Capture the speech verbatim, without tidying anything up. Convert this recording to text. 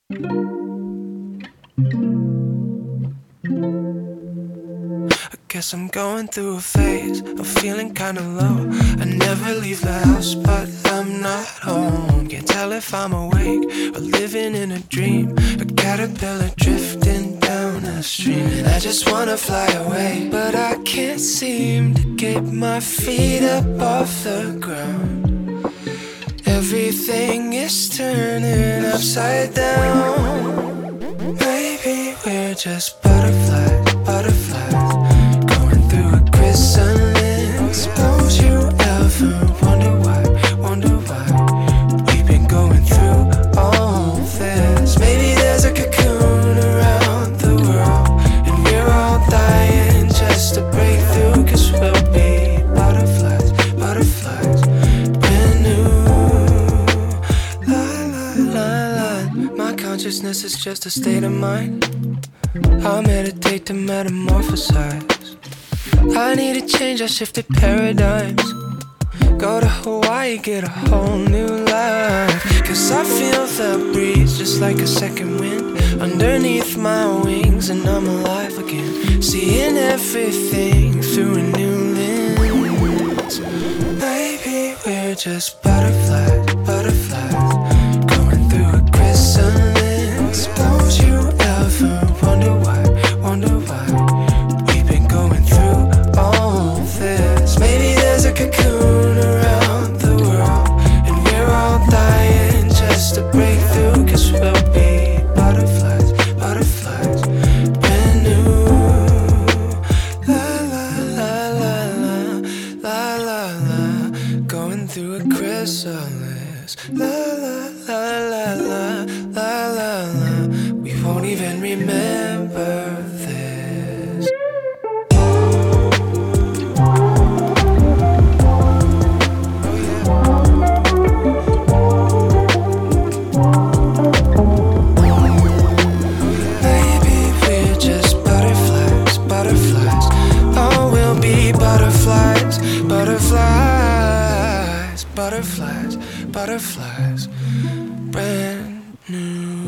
I guess I'm going through a phase of feeling kinda low. I never leave the house, but I'm not home. Can't tell if I'm awake or living in a dream. A caterpillar drifting down a stream, and I just wanna fly away, but I can't seem to get my feet up off the ground. Everything is turning upside down. Maybe we're just butterflies, butterflies, going through a chrysalis. Suppose you ever wonder why, wonder why we've been going through all this. Maybe there's a cocoon around the world, and we're all dying just to break through. Cause we'll be butterflies, butterflies, brand new. La la la la. My consciousness is just a state of mind. I'll meditate to metamorphosize. I need a change, I shifted paradigms. Go to Hawaii, get a whole new life. Cause I feel the breeze just like a second wind underneath my wings, and I'm alive again, seeing everything through a new lens. Maybe we're just butterflies, butterflies, going through a chrysalis. Suppose you ever wonder why, wonder why we've been going through all this. Maybe there's a cocoon around the world, and we're all dying just to break through. Cause we'll be butterflies, butterflies, brand new. La la la la la, la la la, going through a chrysalis. La la la la la, la la la, we won't even remember this. Maybe we're just butterflies, butterflies. Oh, we'll be butterflies, butterflies, butterflies, butterflies, brand new.